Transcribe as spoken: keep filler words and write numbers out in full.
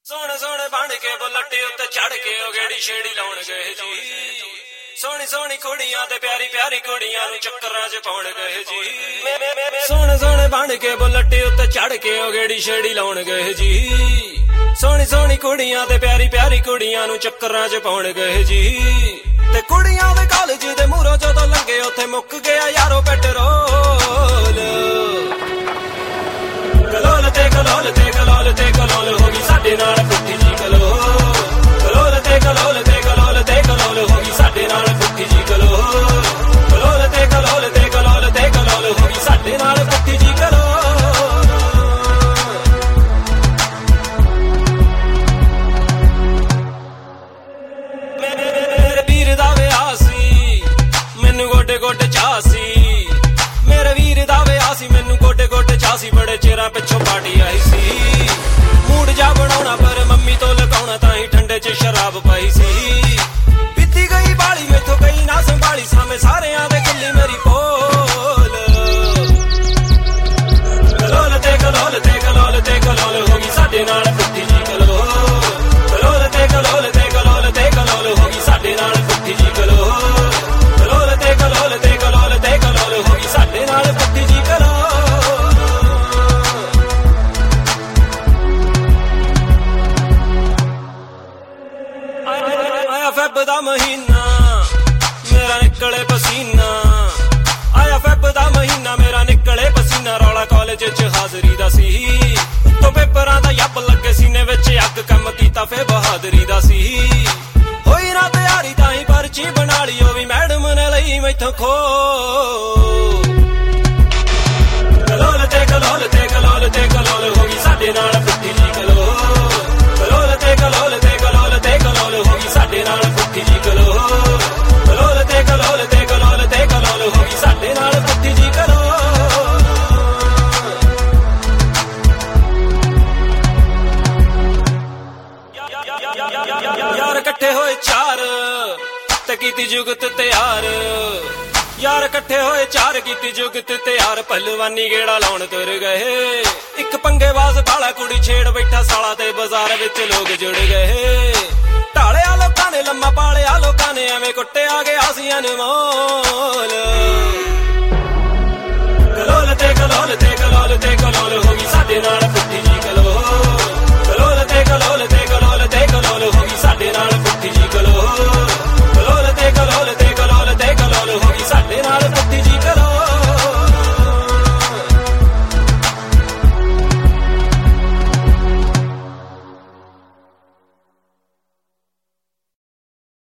सोने सोने बन के बुलटे उत्ते चढ़ के ओ गेड़ी छेड़ी लाउण गए जी। सोनी सोनी कुड़ियां ते प्यारी प्यारी कुड़ियां नूं चक्करां च पाउण गए जी। सोने सोने बन के बुलटे उत्ते चढ़ के ओ गेड़ी छेड़ी लाउण गए जी। सोनी सोनी कुड़ियां ते प्यारी प्यारी कुड़ियां नूं चक्करां च पाउण गए जी। ते कुड़ियां दे कालेज दे मूहरों जदों लंघे उत्थे मुक गया यारो पेट्रोल। कलोल ते कलोल ते कलोल ते कलोल होगी साडे नाल पुट्ठी जी कलोल। कलोल ते कलोल ते कलोल ते कलोल होगी साडे नाल पुट्ठी जी कलोल। कलोल ते कलोल ते कलोल ते कलोल होगी साडे नाल पुट्ठी जी कलोल। मेरे वीर दा विआह सी मैनू गोडे गोडे चाह सी। मेरे वीर दा विआह सी मैनू गोडे गोडे चाह सी। बड़े चिरा पिछों पार्टी आई सी। मूड जा बनाउणा पर मम्मी तो लगाउणा ताहीं ठंडे च शराब पाई सी। पीती गई बाली मैथों गई ना संभाली सामे सारियां दे गल्ली मेरी पोल। कलोल ते कलोल ते कलोल ते कलोल होगी साडे नाल पुट्ठी जी कलोल। कलोल ते कलोल ते कलोल ते कलोल होगी साडे नाल पुट्ठी जी कलोल। कलोल ते कलोल ते कलोल ते कलोल होगी साडे नाल पुट्ठी जी कलोल। आया फेब दा महीना मेरा निकले पसीना। आया फेब दा महीना मेरा निकले पसीना। रौला कॉलेज च हाजरी दा सी। तो पेपरां दा यप लगे सीने विच अग कम कीता फे बहादरी दा सी। होई ना तैयारी ताहीं पर्ची बना ली ओ वी मैडम ने लई मैथों खो। कलोल ते कलोल ते कलोल ते कलोल होगी साडे नाल पुट्ठी जी कलोल। कलोल ते कलोल ते कलोल ते कलोल होगी साडे नाल पुट्ठी जी कलोल। कलोल ते कलोल ते कलोल ते कलोल होगी साडे नाल पुट्ठी जी कलोल। यार इकट्ठे होए चार ते कीती जुगत तैयार। यार इकट्ठे होए चार कीती जुगत तैयार। पहलवानी गेड़ा लाउण तुर गए। इक पंगेबाज बाला कुड़ी छेड़ बैठा साला ते बाजार विच लोग जुड़ गए। ढालिया लोकां ने लम्मा पालिया लोकां ने एवें कुट्टिया गया सी अनमोल।